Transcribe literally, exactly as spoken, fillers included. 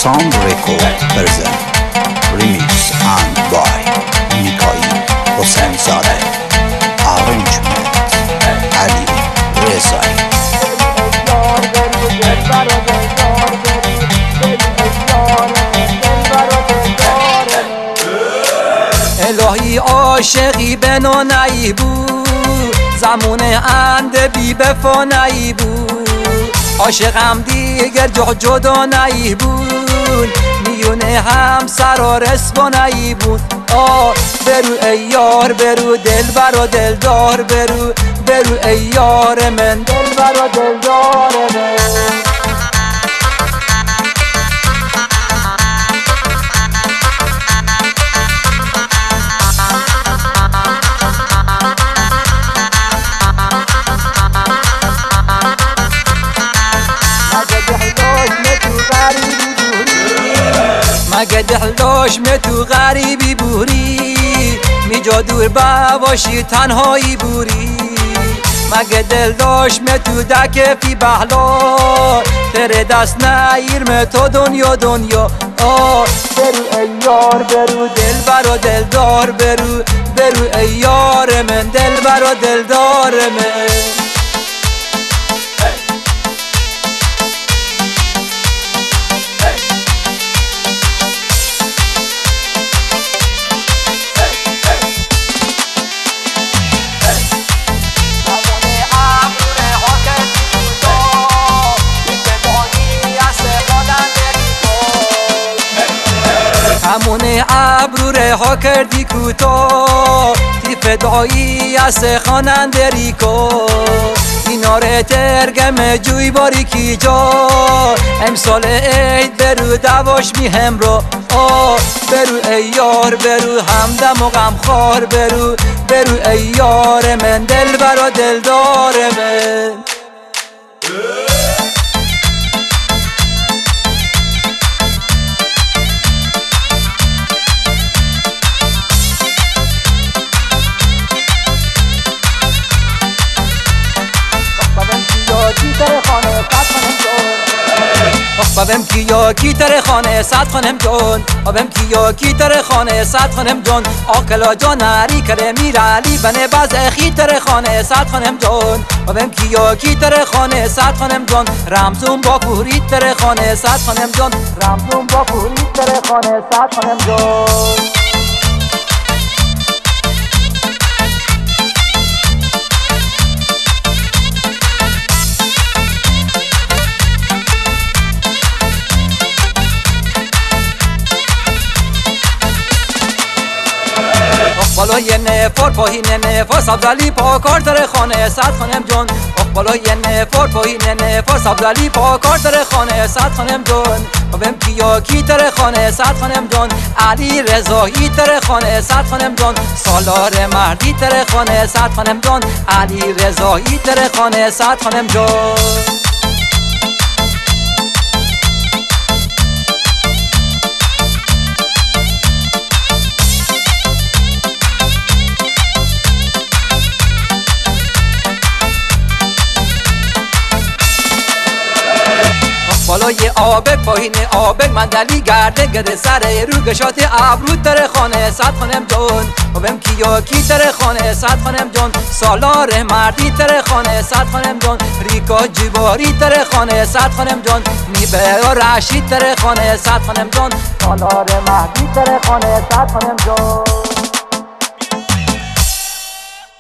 Sound Record present remix and by Mikhail Hosemzadeh. Arrangement Ali Rezai. الهی عاشقی به نونایی بود، زمان اند بی بفانایی بود. عاشقم دیگر جا جدا نایی بود، میونه همسر و رسوانایی بود. آه برو ای یار برو، دل بر و دلدار برو، برو ای یار من، دل بر و دلدار من. مگه دلداش می تو غریبی بوری، می جا دور باشی تنهایی بوری. مگه دلداش می تو دکفی بحلا، تره دست نیر می تو دنیا دنیا. آه برو ای یار برو، دل بر و دلدار برو، برو ای یار من، دل بر و دلدار من. همون ابرو رها کردی کوتا، تی فدایی از خواننده کو. ایناره ترگم جوی باری کی جا، امسال عید برو دواش می همراه. آه برو ای یار برو، همدم و غم خوار برو، برو ای یار من، دل بر و دلدار من. بابم کیا کی تر خانه صد خانم جون، بابم کیا کی تر خانه صد خانم جون. آکلا جان نری کره میر علی بنه باز اخی تر خانه صد خانم جون. بابم کیا کی تر خانه صد خانم جون، رمزون با پوری تر خانه صد خانم جون، رمزون با پوری تر خانه صد خانم جون. بالای نفر پایین نفر سبزلی پا کار در خانه صد خانم جون. بالای نفر پایین نفر سبزلی پا کار در خانه صد خانم جون. بابم کیا کی در خانه صد خانم جون، علی رضایی در خانه صد خانم جون. سالار مردی در خانه صد خانم جون، علی رضایی در خانه صد خانم جون. بالای آبک پایین آبک مندلی گرده گرده سر رو گشات ابرو در خانه صد خانم جون. بابم کیا کی در خانه صد خانم جون، سالار مردی در خانه صد خانم جون. ریکا جیباری در خانه صد خانم جون، میبه و رشید در خانه صد خانم جون، سالار مردی در خانه صد خانم جون.